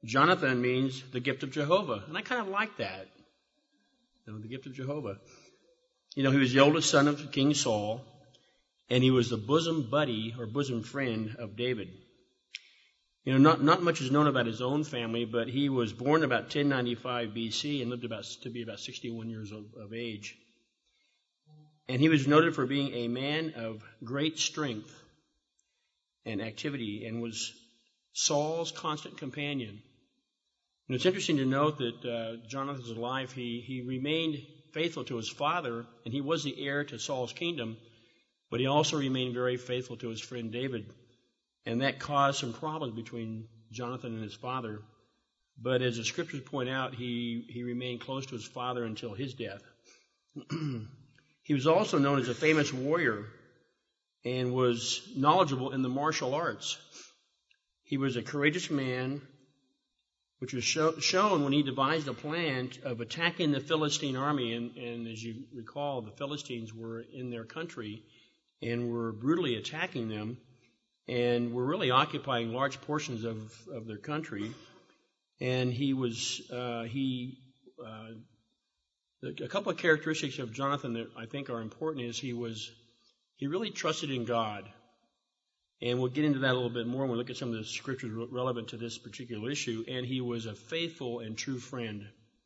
Jonathan means the gift of Jehovah. And I kind of like that. The gift of Jehovah. He was the oldest son of King Saul, and he was the bosom buddy or bosom friend of David. Not much is known about his own family, but he was born about 1095 BC and lived to be about 61 years of age. And he was noted for being a man of great strength and activity and was Saul's constant companion. And it's interesting to note that Jonathan's life, he remained faithful to his father, and he was the heir to Saul's kingdom, but he also remained very faithful to his friend David. And that caused some problems between Jonathan and his father. But as the scriptures point out, he remained close to his father until his death. He was also known as a famous warrior and was knowledgeable in the martial arts. He was a courageous man, which was shown when he devised a plan of attacking the Philistine army. And as you recall, the Philistines were in their country and were brutally attacking them and were really occupying large portions of their country. And a couple of characteristics of Jonathan that I think are important is he really trusted in God. And we'll get into that a little bit more when we look at some of the scriptures relevant to this particular issue. And he was a faithful and true friend.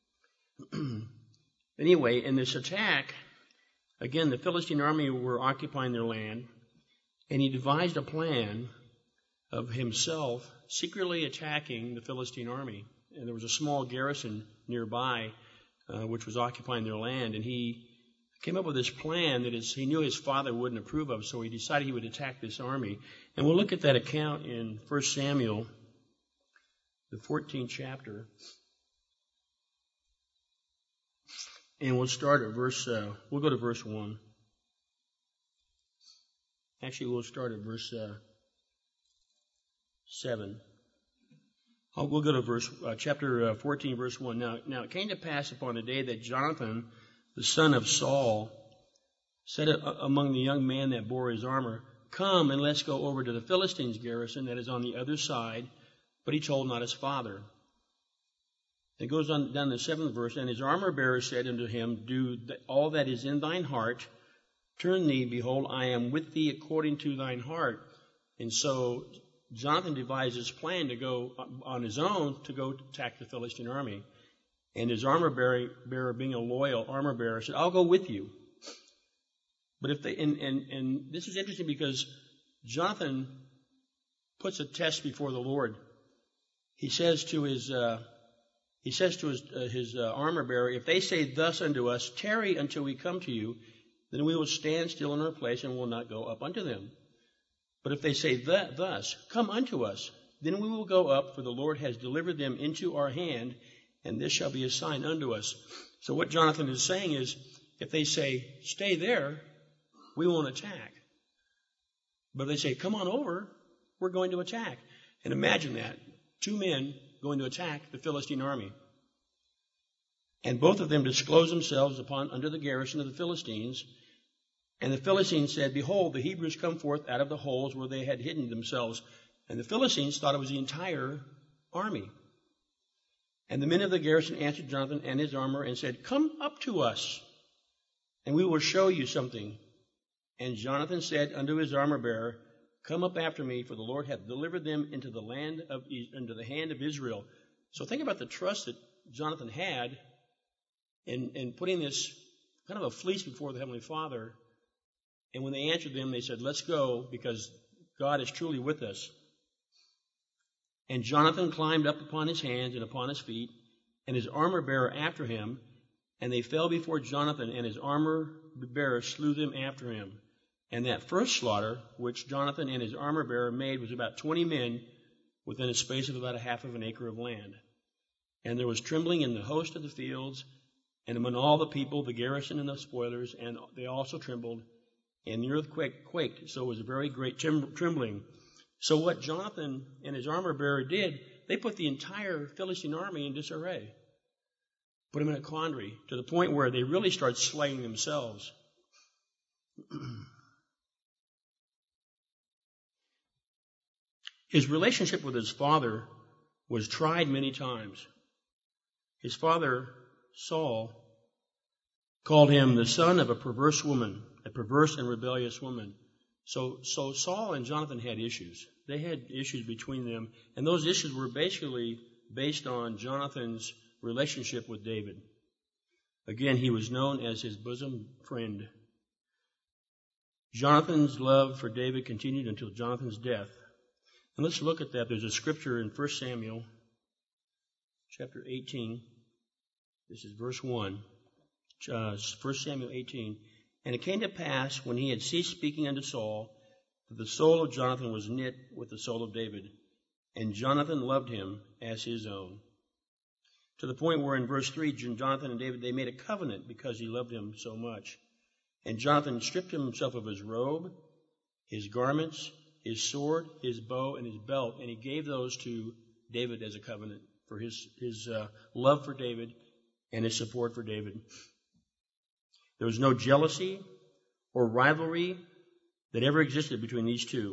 Anyway, in this attack, again, the Philistine army were occupying their land, and he devised a plan of himself secretly attacking the Philistine army. And there was a small garrison nearby which was occupying their land, and he came up with this plan that he knew his father wouldn't approve of, so he decided he would attack this army. And we'll look at that account in 1 Samuel, the 14th chapter. And we'll start at we'll go to verse 1. Actually, we'll start at verse 7. We'll go to chapter 14, verse 1. Now it came to pass upon the day that Jonathan, the son of Saul, said among the young men that bore his armor, "Come and let's go over to the Philistines' garrison that is on the other side." But he told not his father. It goes on down the 7th verse. And his armor bearer said unto him, "Do all that is in thine heart. Turn thee, behold, I am with thee according to thine heart." And so Jonathan devised his plan to go on his own to go attack the Philistine army. And his armor bearer, being a loyal armor bearer, said, "I'll go with you." But if and this is interesting because Jonathan puts a test before the Lord. He says to his armor bearer, "If they say thus unto us, tarry until we come to you, then we will stand still in our place and will not go up unto them. But if they say thus, come unto us, then we will go up, for the Lord has delivered them into our hand, and this shall be a sign unto us." So what Jonathan is saying is, if they say, "Stay there," we won't attack. But if they say, "Come on over," we're going to attack. And imagine that. 2 men going to attack the Philistine army. And both of them disclose themselves under the garrison of the Philistines. And the Philistines said, "Behold, the Hebrews come forth out of the holes where they had hidden themselves." And the Philistines thought it was the entire army. And the men of the garrison answered Jonathan and his armor and said, "Come up to us, and we will show you something." And Jonathan said unto his armor bearer, "Come up after me, for the Lord hath delivered them into the hand of Israel." So think about the trust that Jonathan had in putting this kind of a fleece before the Heavenly Father. And when they answered them, they said, "Let's go, because God is truly with us." And Jonathan climbed up upon his hands and upon his feet, and his armor bearer after him, and they fell before Jonathan, and his armor bearer slew them after him. And that first slaughter, which Jonathan and his armor bearer made, was about 20 men within a space of about a half of an acre of land. And there was trembling in the host of the fields, and among all the people, the garrison and the spoilers, and they also trembled. And the earth quaked, so it was a very great trembling. So what Jonathan and his armor bearer did, they put the entire Philistine army in disarray. Put them in a quandary, to the point where they really start slaying themselves. His relationship with his father was tried many times. His father, Saul, called him the son of a perverse woman, a perverse and rebellious woman. So Saul and Jonathan had issues. They had issues between them, and those issues were basically based on Jonathan's relationship with David. Again, he was known as his bosom friend. Jonathan's love for David continued until Jonathan's death. And let's look at that. There's a scripture in 1 Samuel chapter 18. This is verse 1. 1 Samuel 18. And it came to pass, when he had ceased speaking unto Saul, that the soul of Jonathan was knit with the soul of David, and Jonathan loved him as his own. To the point where in verse 3, Jonathan and David, they made a covenant because he loved him so much. And Jonathan stripped himself of his robe, his garments, his sword, his bow, and his belt, and he gave those to David as a covenant for his love for David and his support for David. There was no jealousy or rivalry that ever existed between these two.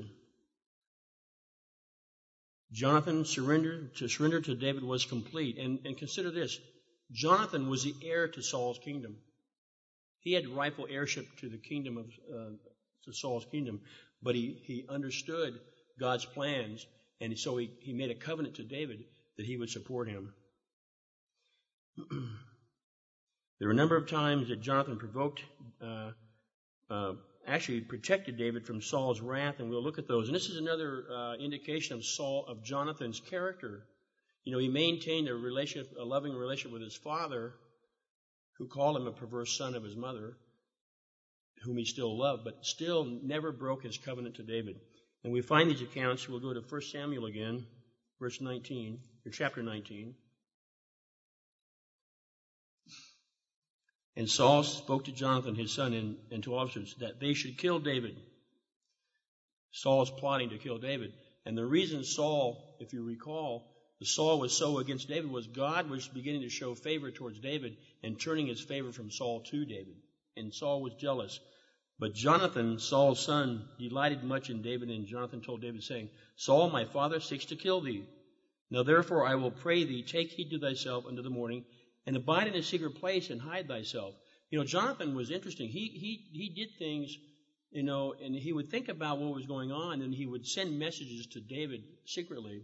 Jonathan's surrender to David was complete. And consider this. Jonathan was the heir to Saul's kingdom. He had rightful heirship to the kingdom to Saul's kingdom, but he understood God's plans, and so he made a covenant to David that he would support him. There were a number of times that Jonathan actually protected David from Saul's wrath, and we'll look at those. And this is another indication of Jonathan's character. You know, he maintained a loving relationship with his father, who called him a perverse son of his mother, whom he still loved, but still never broke his covenant to David. And we find these accounts. We'll go to 1 Samuel again, verse 19, or chapter 19. And Saul spoke to Jonathan, his son, and to officers that they should kill David. Saul is plotting to kill David. And the reason Saul, if you recall, Saul was so against David was God was beginning to show favor towards David and turning his favor from Saul to David. And Saul was jealous. But Jonathan, Saul's son, delighted much in David, and Jonathan told David, saying, Saul, my father, seeks to kill thee. Now therefore I will pray thee, take heed to thyself unto the morning, and abide in a secret place and hide thyself. You know, Jonathan was interesting. He did things, you know, and he would think about what was going on, and he would send messages to David secretly.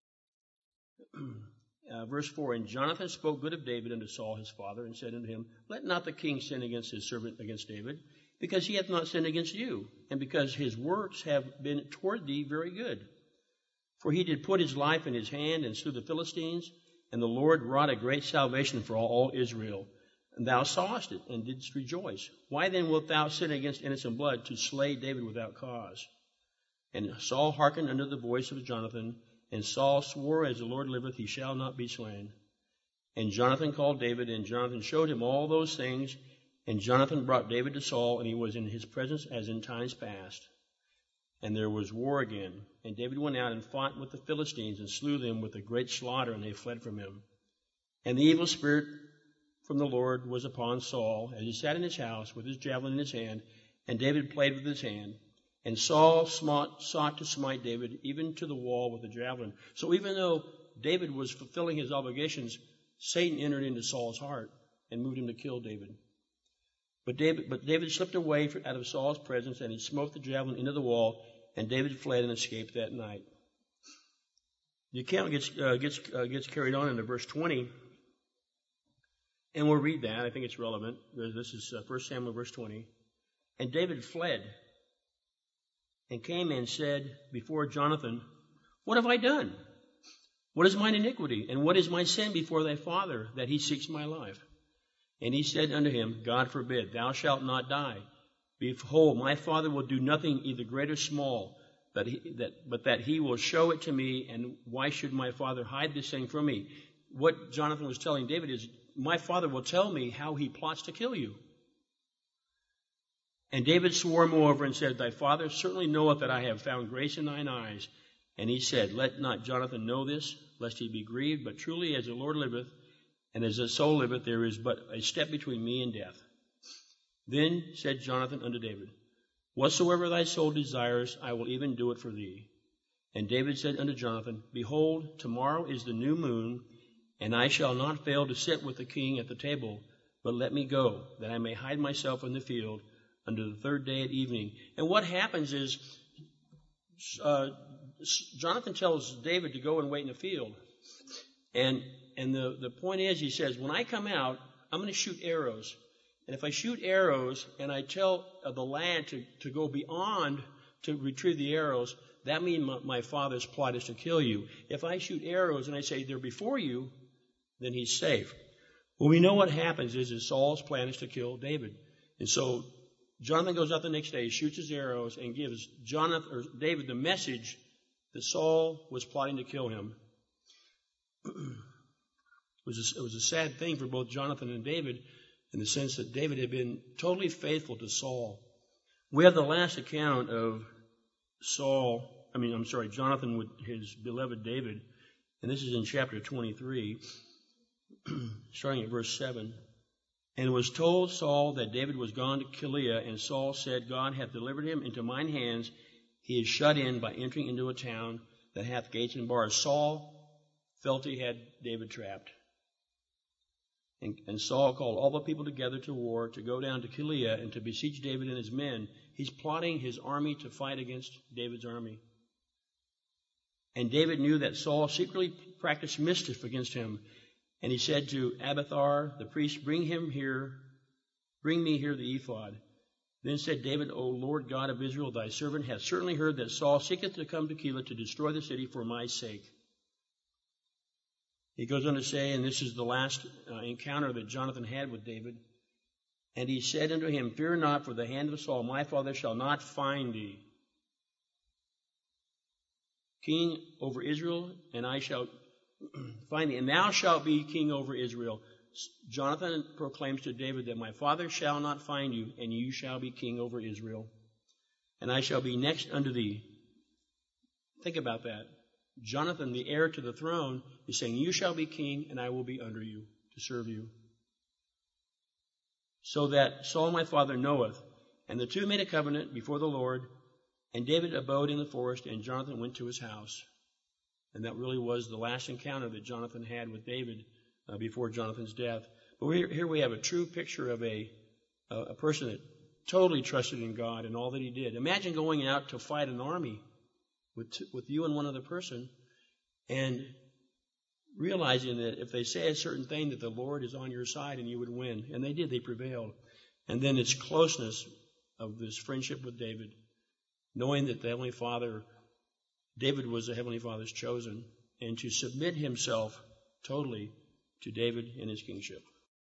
Verse 4, And Jonathan spoke good of David unto Saul his father, and said unto him, Let not the king sin against his servant, against David, because he hath not sinned against you, and because his works have been toward thee very good. For he did put his life in his hand, and slew the Philistines, and the Lord wrought a great salvation for all Israel. And thou sawest it, and didst rejoice. Why then wilt thou sin against innocent blood, to slay David without cause? And Saul hearkened unto the voice of Jonathan, and Saul swore, As the Lord liveth, he shall not be slain. And Jonathan called David, and Jonathan showed him all those things. And Jonathan brought David to Saul, and he was in his presence as in times past. And there was war again. And David went out and fought with the Philistines, and slew them with a great slaughter, and they fled from him. And the evil spirit from the Lord was upon Saul, as he sat in his house with his javelin in his hand, and David played with his hand. And Saul sought to smite David, even to the wall with the javelin. So even though David was fulfilling his obligations, Satan entered into Saul's heart and moved him to kill David. But David slipped away out of Saul's presence, and he smote the javelin into the wall, and David fled and escaped that night. The account gets carried on into verse 20, and we'll read that. I think it's relevant. This is 1 Samuel verse 20. And David fled and came and said before Jonathan, What have I done? What is mine iniquity, and what is my sin before thy father, that he seeks my life? And he said unto him, God forbid, thou shalt not die. Behold, my father will do nothing either great or small, but that he will show it to me, and why should my father hide this thing from me? What Jonathan was telling David is, my father will tell me how he plots to kill you. And David swore moreover and said, Thy father certainly knoweth that I have found grace in thine eyes. And he said, Let not Jonathan know this, lest he be grieved, but truly as the Lord liveth, and as the soul liveth, there is but a step between me and death. Then said Jonathan unto David, Whatsoever thy soul desires, I will even do it for thee. And David said unto Jonathan, Behold, tomorrow is the new moon, and I shall not fail to sit with the king at the table, but let me go, that I may hide myself in the field unto the third day at evening. And what happens is Jonathan tells David to go and wait in the field. And the point is, he says, when I come out, I'm going to shoot arrows. And if I shoot arrows and I tell the lad to go beyond to retrieve the arrows, that means my father's plot is to kill you. If I shoot arrows and I say they're before you, then he's safe. Well, we know what happens is Saul's plan is to kill David. And so Jonathan goes out the next day, shoots his arrows, and gives David the message that Saul was plotting to kill him. It was a sad thing for both Jonathan and David in the sense that David had been totally faithful to Saul. We have the last account of Jonathan with his beloved David, and this is in chapter 23, starting at verse 7. And it was told Saul that David was gone to Keilah, and Saul said, God hath delivered him into mine hands. He is shut in by entering into a town that hath gates and bars. Saul felt he had David trapped. And Saul called all the people together to war to go down to Keilah and to besiege David and his men. He's plotting his army to fight against David's army. And David knew that Saul secretly practiced mischief against him. And he said to Abiathar the priest, Bring me here the ephod. Then said David, O Lord God of Israel, thy servant hath certainly heard that Saul seeketh to come to Keilah to destroy the city for my sake. He goes on to say, and this is the last encounter that Jonathan had with David, and he said unto him, Fear not, for the hand of Saul my father shall not find thee king over Israel, and I shall find thee, and thou shalt be king over Israel. Jonathan proclaims to David that my father shall not find you, and you shall be king over Israel, and I shall be next unto thee. Think about that. Jonathan, the heir to the throne, is saying, You shall be king, and I will be under you to serve you. So that Saul my father knoweth. And the two made a covenant before the Lord, and David abode in the forest, and Jonathan went to his house. And that really was the last encounter that Jonathan had with David before Jonathan's death. But here we have a true picture of a person that totally trusted in God and all that he did. Imagine going out to fight an army with you and one other person, and realizing that if they say a certain thing, that the Lord is on your side and you would win. And they did. They prevailed. And then its closeness of this friendship with David, knowing that the Heavenly Father, David was the Heavenly Father's chosen, and to submit himself totally to David and his kingship.